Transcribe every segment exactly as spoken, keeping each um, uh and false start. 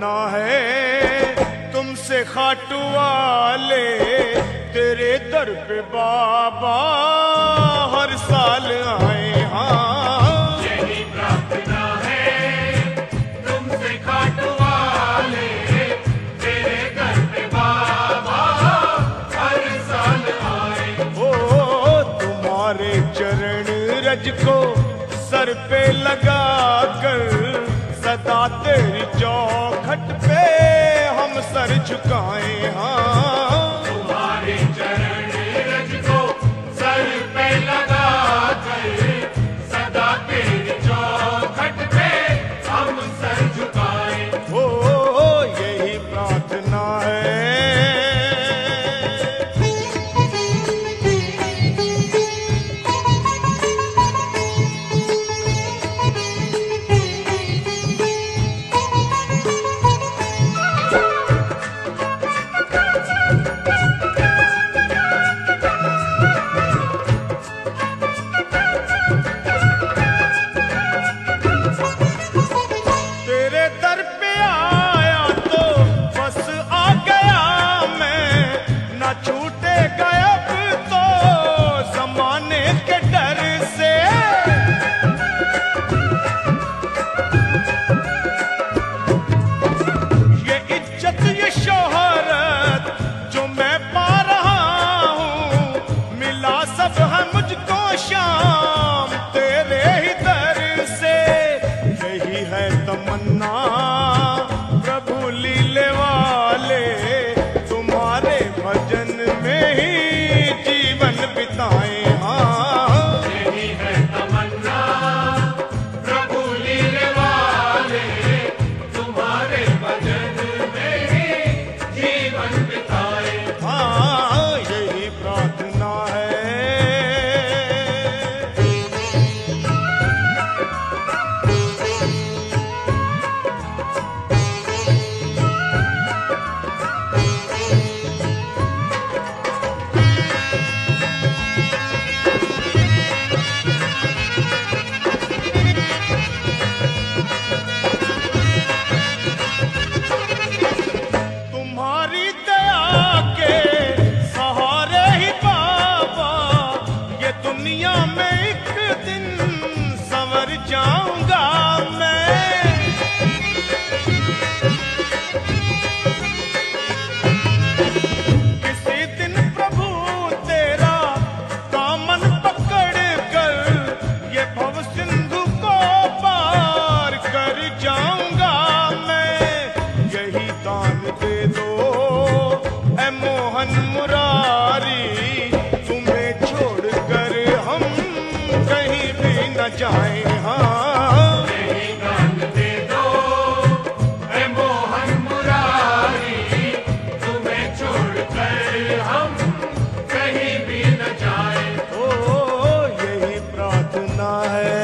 प्रार्थना है तुमसे खाटू वाले, तेरे दर पे बाबा हर साल आए। हाँ यही प्रार्थना है तुमसे खाटू वाले, तेरे दर पे बाबा हर साल आए। ओ तुम्हारे चरण रज को सर पे लगा कर, सदा तेरी चौखट पे हम सर झुकाएं। हाँ तुम्हारे चरण रज को सर पे लगा कर, सदा तेरी चौखट पे हम सर झुकाएं। ओ यही प्रार्थना है। प्रभु लीले वाले तुम्हारे भजन में ही जीवन बिताएं। हाँ यही है तमन्ना प्रभु लीले वाले, तुम्हारे भजन में ही जीवन बिताए। हाँ यही प्रार्थना है। दुनिया में एक दिन संवर जाऊंगा मैं, किसी दिन प्रभु तेरा दामन पकड़ कर, ये भव सिंधु को पार कर जाऊंगा मैं। यही दान दे दो ऐ मोहन मुरारी, कहीं भी न जाए। हाँ यही दान दे दो ऐ मोहन मुरारी, तुम्हें छोड़कर हम कहीं भी न जाए। ओ यही प्रार्थना है।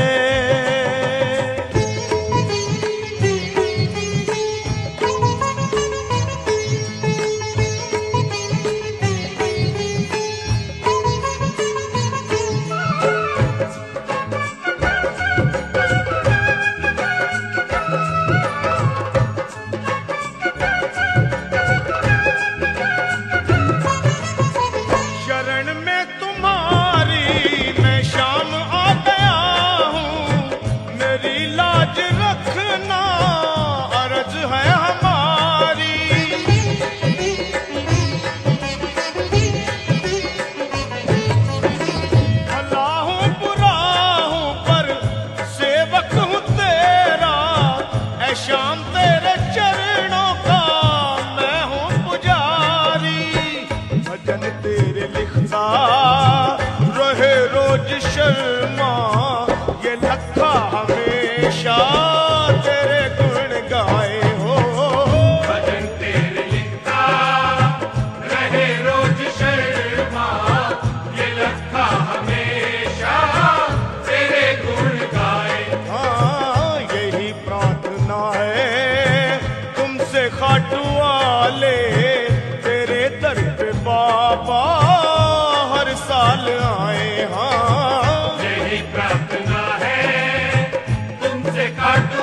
श्याम तेरे चरणों का मैं हूँ पुजारी, भजन तेरे लिखता रहे रोज शर्मा, ये लखा हमेशा तेरे गुण गाए। हो भजन तेरे लिखता रहे रोज शर्मा, ये लखा हमेशा तेरे गुण गाए। हाँ यही प्रार्थना है तुमसे खाटू वाले, तेरे दर पे बाबा हर साल आए। हाँ यही प्रार्थना है तुमसे खाटू